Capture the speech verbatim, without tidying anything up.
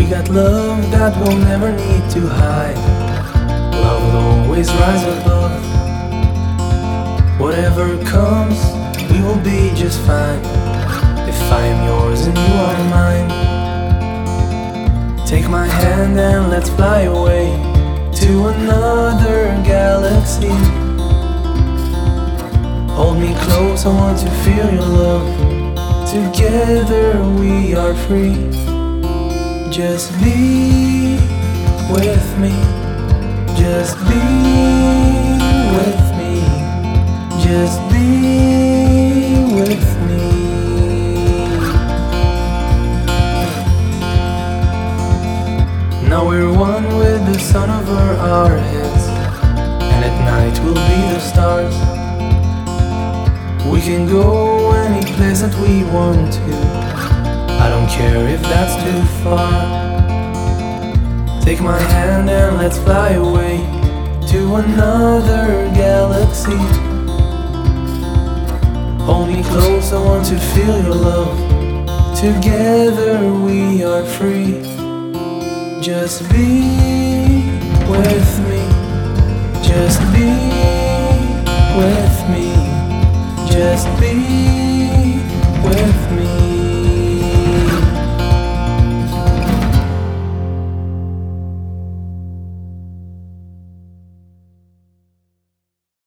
got love that we'll never need to hide. Love will always rise above. Whatever comes, we will be just fine. If I am yours and you are mine, take my hand and let's fly away to another galaxy. Hold me close, I want to feel your love. Together we are free. Just be with me. Just be with me. Just be with me. Now we're one with the sun over our heads, and at night we'll be the stars. We can go any place that we want to. I don't care if that's too far. Take my hand and let's fly away to another galaxy. Hold me close, I want to feel your love. Together we are free. Just be with me. Just be with me.